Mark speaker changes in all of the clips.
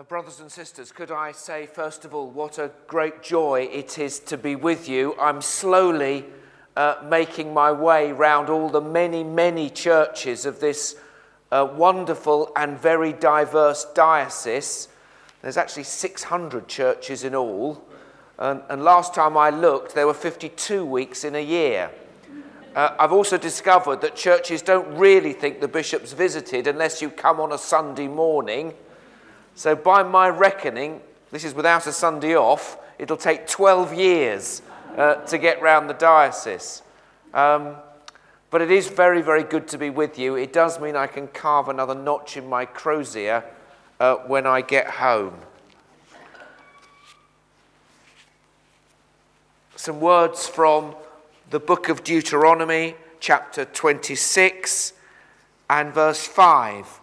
Speaker 1: Brothers and sisters, could I say first of all, what a great joy it is to be with you. I'm slowly making my way round all the many churches of this wonderful and very diverse diocese. There's actually 600 churches in all, and last time I looked, there were 52 weeks in a year. I've also discovered that churches don't really think the bishop's visited unless you come on a Sunday morning. So by my reckoning, this is without a Sunday off, it'll take 12 years to get round the diocese. But it is very good to be with you. It does mean I can carve another notch in my crozier when I get home. Some words from the book of Deuteronomy, chapter 26 and verse 5.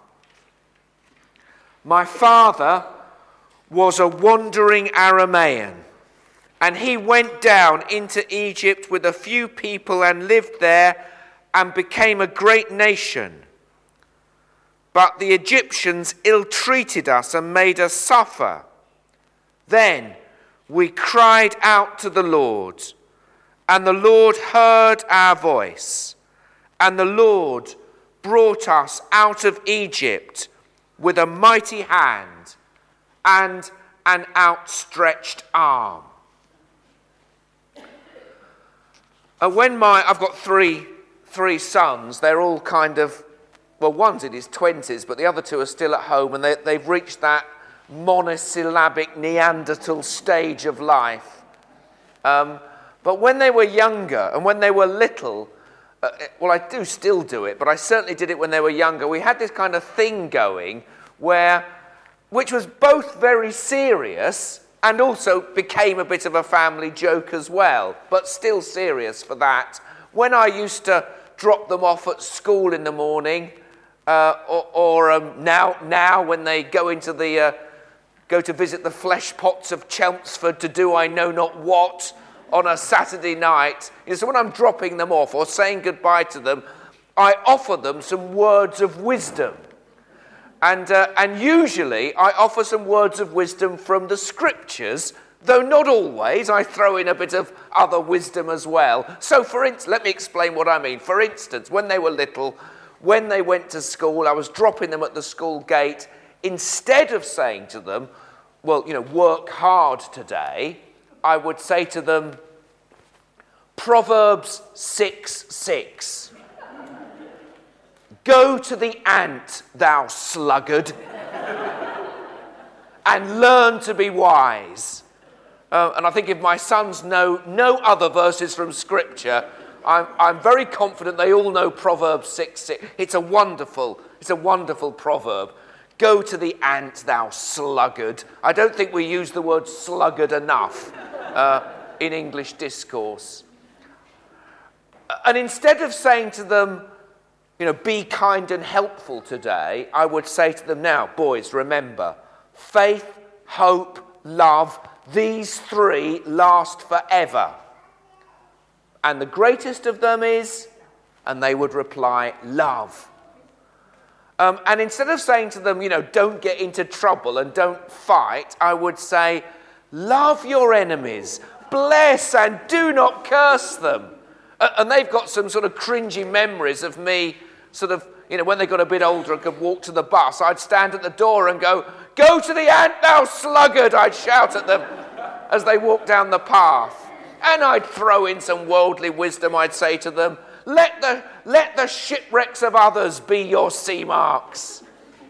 Speaker 1: My father was a wandering Aramaean, and he went down into Egypt with a few people and lived there and became a great nation. But the Egyptians ill-treated us and made us suffer. Then we cried out to the Lord, and the Lord heard our voice, and the Lord brought us out of Egypt with a mighty hand and an outstretched arm. I've got three sons. They're all kind of, well, one's in his 20s, but the other two are still at home, and they've reached that monosyllabic Neanderthal stage of life. But when they were younger and when they were little, well, I do still do it, but I certainly did it when they were younger. We had this kind of thing going which was both very serious and also became a bit of a family joke as well, but still serious for that. When I used to drop them off at school in the morning, or now when they go to visit the flesh pots of Chelmsford to do I know not what on a Saturday night. So when I'm dropping them off or saying goodbye to them, I offer them some words of wisdom. And usually I offer some words of wisdom from the scriptures, though not always. I throw in a bit of other wisdom as well. So for instance, let me explain what I mean. For instance, when they were little, when they went to school, I was dropping them at the school gate. Instead of saying to them, well, work hard today, I would say to them, Proverbs 6:6. Go to the ant, thou sluggard, and learn to be wise. And I think if my sons know no other verses from Scripture, I'm very confident they all know Proverbs 6:6. It's a wonderful proverb. Go to the ant, thou sluggard. I don't think we use the word sluggard enough in English discourse. And instead of saying to them, be kind and helpful today, I would say to them, now, boys, remember, faith, hope, love, these three last forever. And the greatest of them is, and they would reply, love. And instead of saying to them, don't get into trouble and don't fight, I would say, love your enemies, bless and do not curse them. And they've got some sort of cringy memories of me sort of, when they got a bit older and could walk to the bus, I'd stand at the door and go to the ant, thou sluggard, I'd shout at them as they walked down the path. And I'd throw in some worldly wisdom. I'd say to them, let the shipwrecks of others be your sea marks.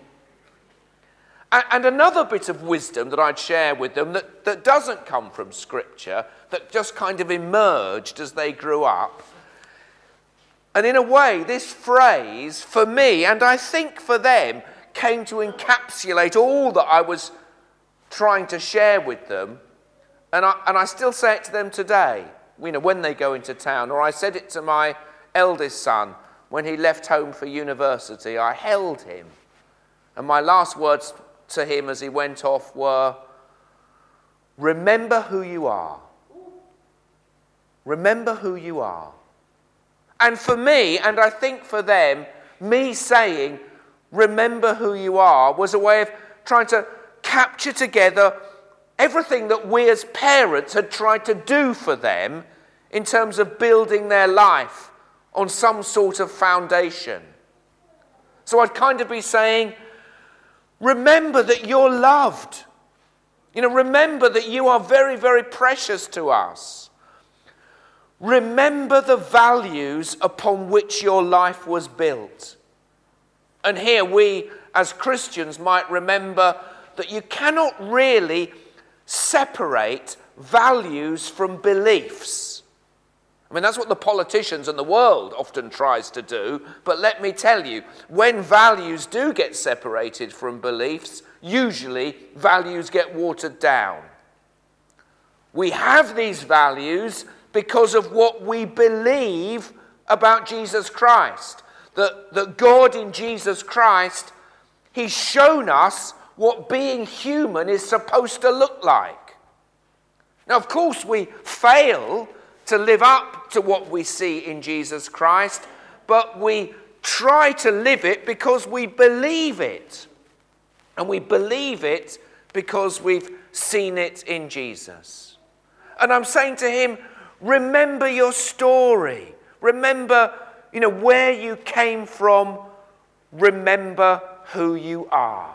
Speaker 1: And another bit of wisdom that I'd share with them that doesn't come from Scripture, that just kind of emerged as they grew up. And in a way, this phrase, for me, and I think for them, came to encapsulate all that I was trying to share with them. And I still say it to them today, when they go into town. Or I said it to my eldest son when he left home for university. I held him. And my last words to him as he went off were, remember who you are. Remember who you are. And for me, and I think for them, me saying, remember who you are, was a way of trying to capture together everything that we as parents had tried to do for them in terms of building their life on some sort of foundation. So I'd kind of be saying, remember that you're loved. Remember that you are very, very precious to us. Remember the values upon which your life was built. And here we, as Christians, might remember that you cannot really separate values from beliefs. I mean, that's what the politicians and the world often tries to do. But let me tell you, when values do get separated from beliefs, usually values get watered down. We have these values because of what we believe about Jesus Christ. That God in Jesus Christ, he's shown us what being human is supposed to look like. Now, of course, we fail to live up to what we see in Jesus Christ, but we try to live it because we believe it. And we believe it because we've seen it in Jesus. And I'm saying to him, remember your story. Remember, where you came from. Remember who you are.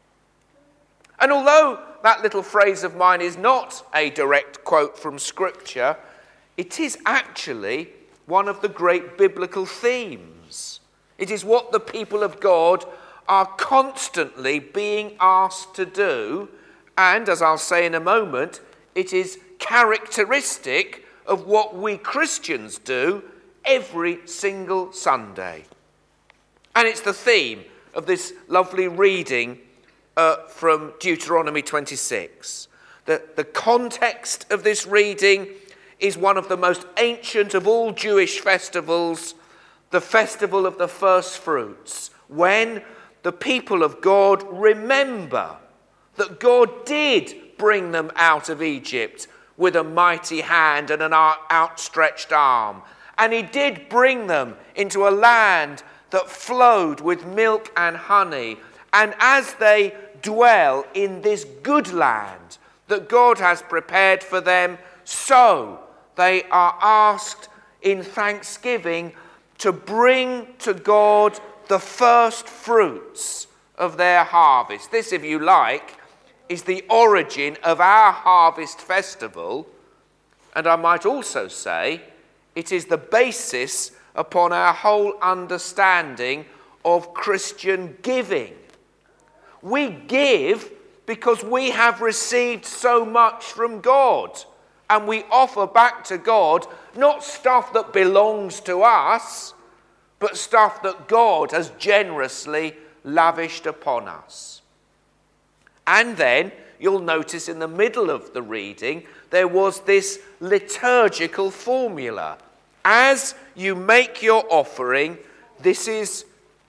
Speaker 1: And although that little phrase of mine is not a direct quote from Scripture, it is actually one of the great biblical themes. It is what the people of God are constantly being asked to do, and as I'll say in a moment, it is characteristic of what we Christians do every single Sunday. And it's the theme of this lovely reading from Deuteronomy 26. The context of this reading is one of the most ancient of all Jewish festivals, the festival of the first fruits, when the people of God remember that God did bring them out of Egypt with a mighty hand and an outstretched arm. And he did bring them into a land that flowed with milk and honey. And as they dwell in this good land that God has prepared for them, so they are asked in thanksgiving to bring to God the first fruits of their harvest. This, if you like, is the origin of our harvest festival. And I might also say it is the basis upon our whole understanding of Christian giving. We give because we have received so much from God, and we offer back to God not stuff that belongs to us, but stuff that God has generously lavished upon us. And then you'll notice in the middle of the reading there was this liturgical formula. As you make your offering, this is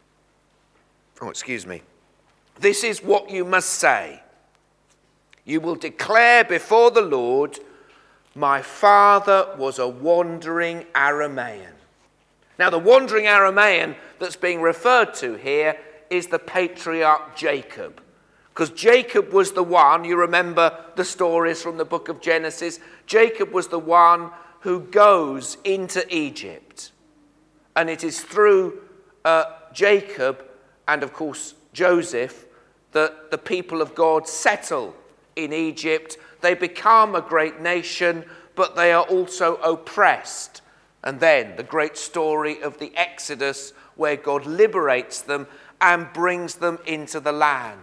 Speaker 1: what you must say. You will declare before the Lord, my father was a wandering Aramaean. Now, the wandering Aramaean that's being referred to here is the patriarch Jacob. Because Jacob was the one, you remember the stories from the book of Genesis, Jacob was the one who goes into Egypt. And it is through Jacob and, of course, Joseph that the people of God settle in Egypt. They become a great nation, but they are also oppressed. And then the great story of the Exodus, where God liberates them and brings them into the land.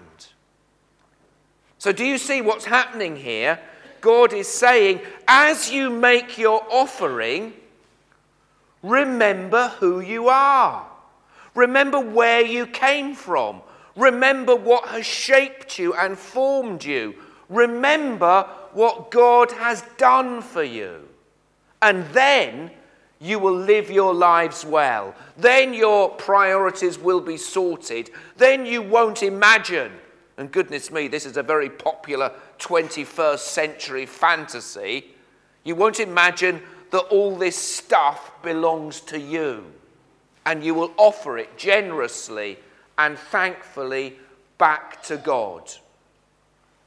Speaker 1: So do you see what's happening here? God is saying, as you make your offering, remember who you are. Remember where you came from. Remember what has shaped you and formed you. Remember what God has done for you. And then you will live your lives well. Then your priorities will be sorted. Then you won't imagine, and goodness me, this is a very popular 21st century fantasy, you won't imagine that all this stuff belongs to you. And you will offer it generously and thankfully back to God.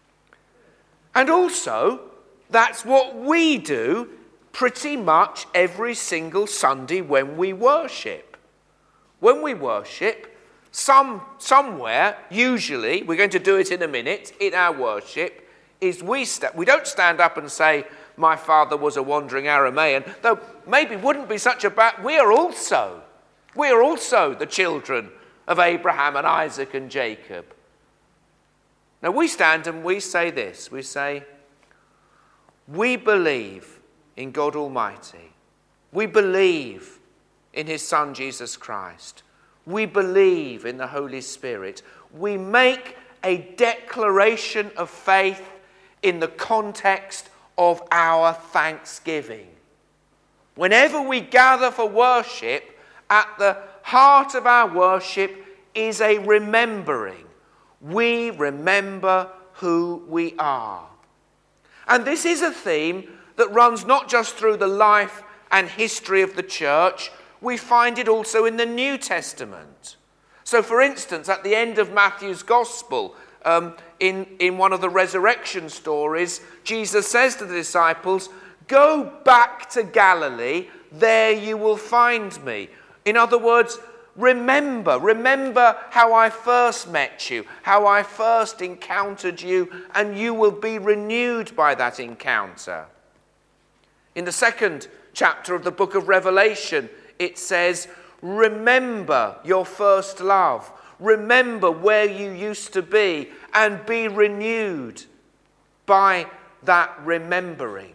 Speaker 1: And also, that's what we do pretty much every single Sunday when we worship. When we worship, somewhere, usually, we're going to do it in a minute, in our worship, is we don't stand up and say, my father was a wandering Aramaean, though maybe wouldn't be such a bad, we are also the children of Abraham and Isaac and Jacob. Now we stand and we say this, we say, we believe in God Almighty. We believe in his Son Jesus Christ. We believe in the Holy Spirit. We make a declaration of faith in the context of our thanksgiving. Whenever we gather for worship, at the heart of our worship is a remembering. We remember who we are. And this is a theme that runs not just through the life and history of the church, we find it also in the New Testament. So for instance, at the end of Matthew's Gospel, in one of the resurrection stories, Jesus says to the disciples, go back to Galilee, there you will find me. In other words, remember how I first met you, how I first encountered you, and you will be renewed by that encounter. In the second chapter of the book of Revelation, it says, remember your first love. Remember where you used to be and be renewed by that remembering.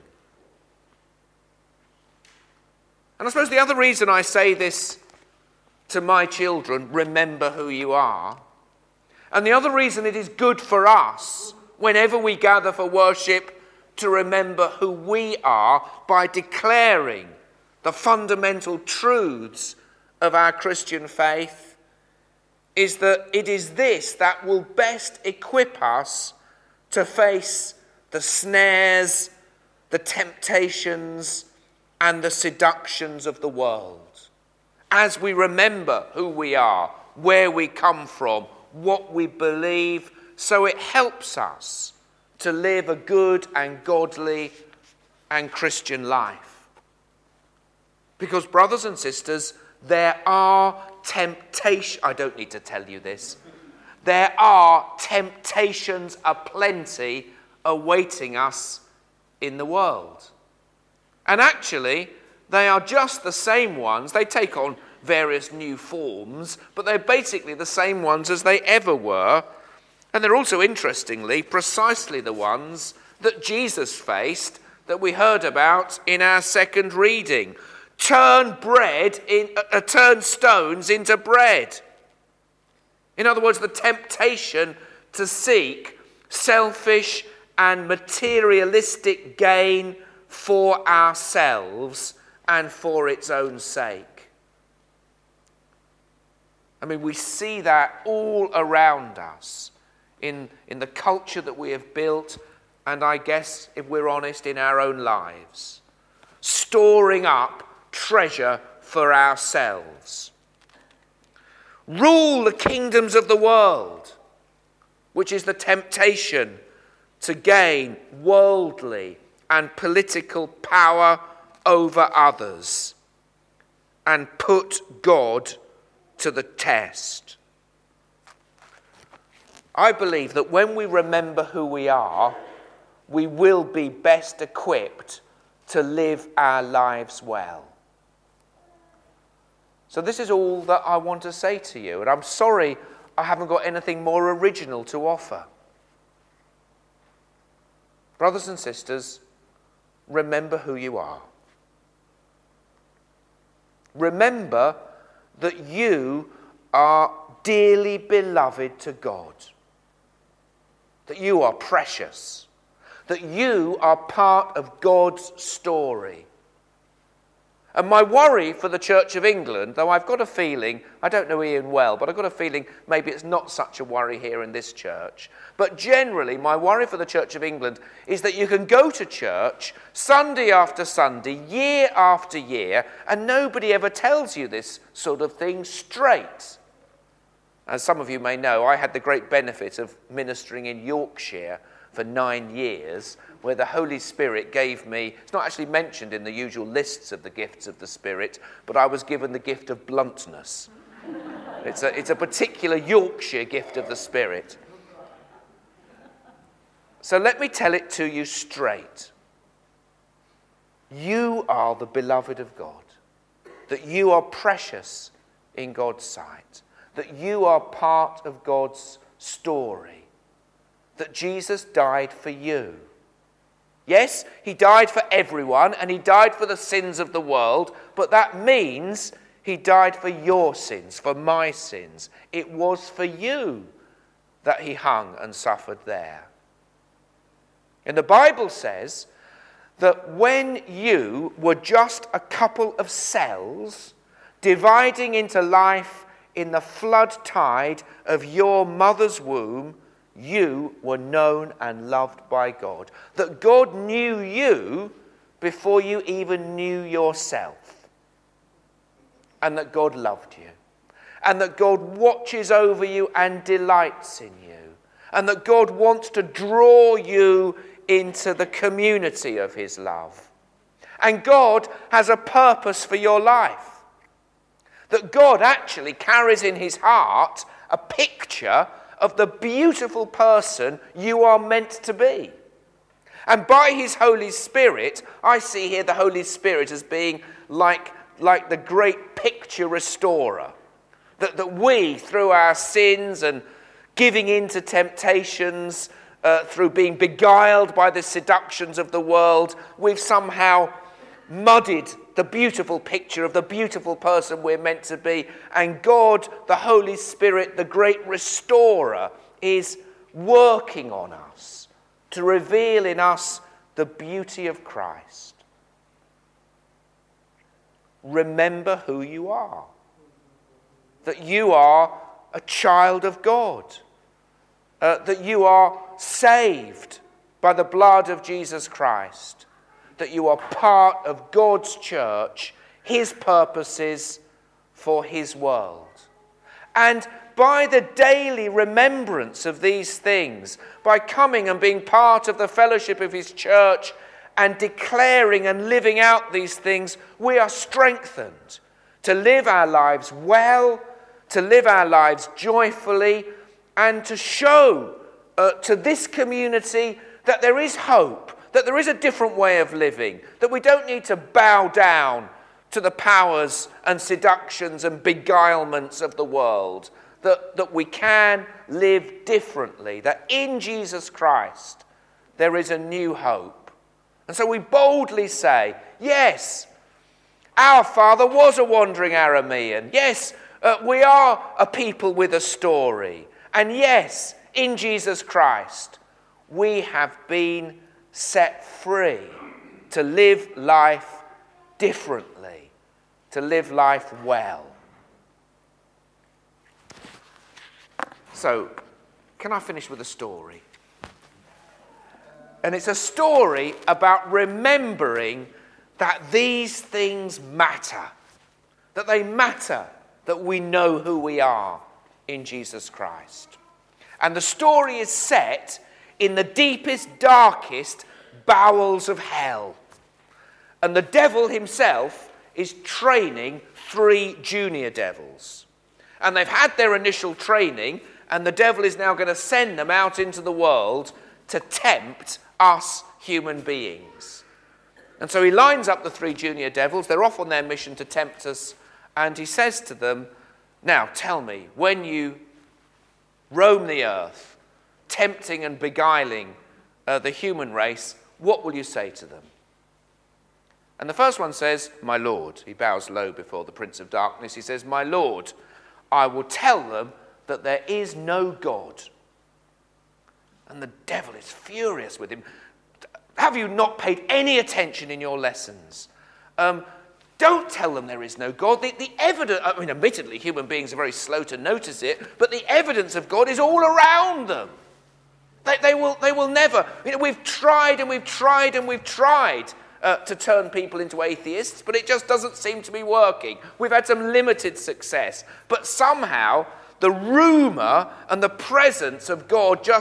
Speaker 1: And I suppose the other reason I say this to my children, remember who you are, and the other reason it is good for us whenever we gather for worship to remember who we are by declaring the fundamental truths of our Christian faith, is that it is this that will best equip us to face the snares, the temptations, and the seductions of the world. As we remember who we are, where we come from, what we believe, so it helps us to live a good and godly and Christian life. Because, brothers and sisters, there are temptations. I don't need to tell you this. There are temptations aplenty awaiting us in the world. And actually, they are just the same ones. They take on various new forms, but they're basically the same ones as they ever were. And they're also, interestingly, precisely the ones that Jesus faced, that we heard about in our second reading. Turn stones into bread. In other words, the temptation to seek selfish and materialistic gain for ourselves and for its own sake. I mean, we see that all around us in the culture that we have built, and I guess, if we're honest, in our own lives. Storing up treasure for ourselves. Rule the kingdoms of the world, which is the temptation to gain worldly and political power over others and put God to the test. I believe that when we remember who we are, we will be best equipped to live our lives well. So this is all that I want to say to you, and I'm sorry I haven't got anything more original to offer. Brothers and sisters, remember who you are. Remember that you are dearly beloved to God, that you are precious, that you are part of God's story. And my worry for the Church of England, though I've got a feeling, I don't know Ian well, but I've got a feeling maybe it's not such a worry here in this church. But generally, my worry for the Church of England is that you can go to church Sunday after Sunday, year after year, and nobody ever tells you this sort of thing straight. As some of you may know, I had the great benefit of ministering in Yorkshire for 9 years, where the Holy Spirit gave me, it's not actually mentioned in the usual lists of the gifts of the Spirit, but I was given the gift of bluntness. It's a particular Yorkshire gift of the Spirit. So let me tell it to you straight. You are the beloved of God, that you are precious in God's sight, that you are part of God's story, that Jesus died for you. Yes, he died for everyone and he died for the sins of the world, but that means he died for your sins, for my sins. It was for you that he hung and suffered there. And the Bible says that when you were just a couple of cells dividing into life in the flood tide of your mother's womb, you were known and loved by God. That God knew you before you even knew yourself. And that God loved you. And that God watches over you and delights in you. And that God wants to draw you into the community of his love. And God has a purpose for your life. That God actually carries in his heart a picture of the beautiful person you are meant to be. And by his Holy Spirit, I see here the Holy Spirit as being like the great picture restorer. That we, through our sins and giving in to temptations, through being beguiled by the seductions of the world, we've somehow muddied the beautiful picture of the beautiful person we're meant to be. And God, the Holy Spirit, the great restorer, is working on us to reveal in us the beauty of Christ. Remember who you are. That you are a child of God. That you are saved by the blood of Jesus Christ. That you are part of God's church, his purposes for his world. And by the daily remembrance of these things, by coming and being part of the fellowship of his church and declaring and living out these things, we are strengthened to live our lives well, to live our lives joyfully, and to show to this community that there is hope, that there is a different way of living, that we don't need to bow down to the powers and seductions and beguilements of the world, that we can live differently, that in Jesus Christ there is a new hope. And so we boldly say, yes, our father was a wandering Aramean. Yes, we are a people with a story. And yes, in Jesus Christ, we have been set free to live life differently, to live life well. So, can I finish with a story? And it's a story about remembering that these things matter, that they matter, that we know who we are in Jesus Christ. And the story is set in the deepest, darkest bowels of hell. And the devil himself is training 3 junior devils. And they've had their initial training, and the devil is now going to send them out into the world to tempt us human beings. And so he lines up the 3 junior devils. They're off on their mission to tempt us. And he says to them, now tell me, when you roam the earth, tempting and beguiling the human race, what will you say to them? And the first one says, my Lord. He bows low before the Prince of Darkness. He says, my Lord, I will tell them that there is no God. And the devil is furious with him. Have you not paid any attention in your lessons? Don't tell them there is no God. The evidence, I mean, admittedly, human beings are very slow to notice it, but the evidence of God is all around them. They will never. You know, we've tried and we've tried and we've tried to turn people into atheists, but it just doesn't seem to be working. We've had some limited success, but somehow the rumor and the presence of God just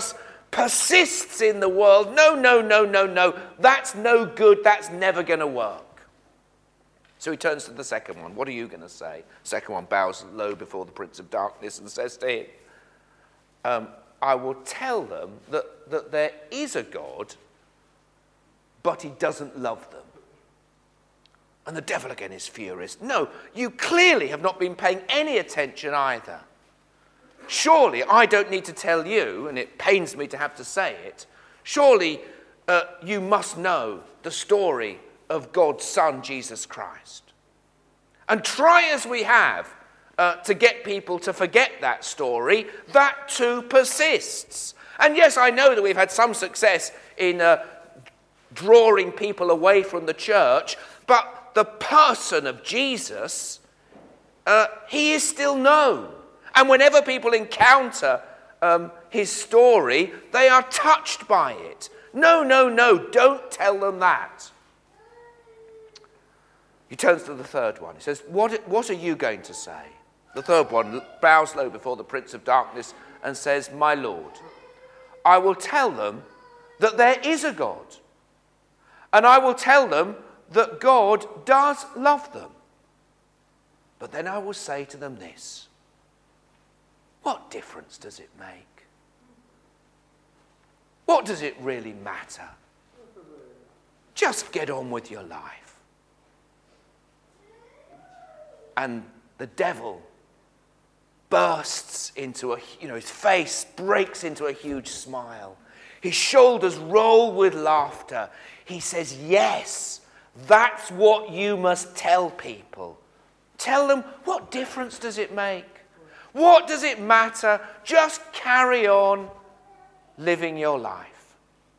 Speaker 1: persists in the world. No, no, no, no, no. That's no good. That's never going to work. So he turns to the second one. What are you going to say? Second one bows low before the Prince of Darkness and says to him, I will tell them that there is a God, but he doesn't love them. And the devil again is furious. No, you clearly have not been paying any attention either. Surely I don't need to tell you, and it pains me to have to say it, surely you must know the story of God's Son, Jesus Christ. And try as we have to get people to forget that story, that too persists. And yes, I know that we've had some success in drawing people away from the church, but the person of Jesus, he is still known. And whenever people encounter his story, they are touched by it. No, no, no, don't tell them that. He turns to the third one. He says, what are you going to say? The third one bows low before the Prince of Darkness and says, my Lord, I will tell them that there is a God. And I will tell them that God does love them. But then I will say to them this: what difference does it make? What does it really matter? Just get on with your life. And the devil bursts into his face breaks into a huge smile. His shoulders roll with laughter. He says, yes, that's what you must tell people. Tell them, what difference does it make? What does it matter? Just carry on living your life.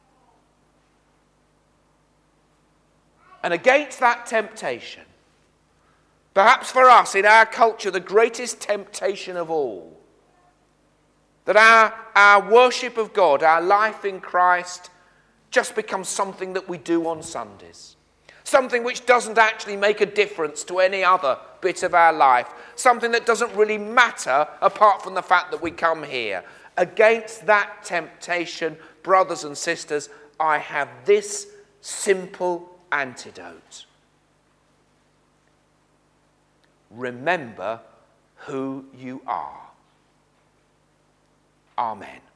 Speaker 1: And against that temptation, perhaps for us in our culture, the greatest temptation of all, that our worship of God, our life in Christ, just becomes something that we do on Sundays. Something which doesn't actually make a difference to any other bit of our life. Something that doesn't really matter apart from the fact that we come here. Against that temptation, brothers and sisters, I have this simple antidote. Remember who you are. Amen.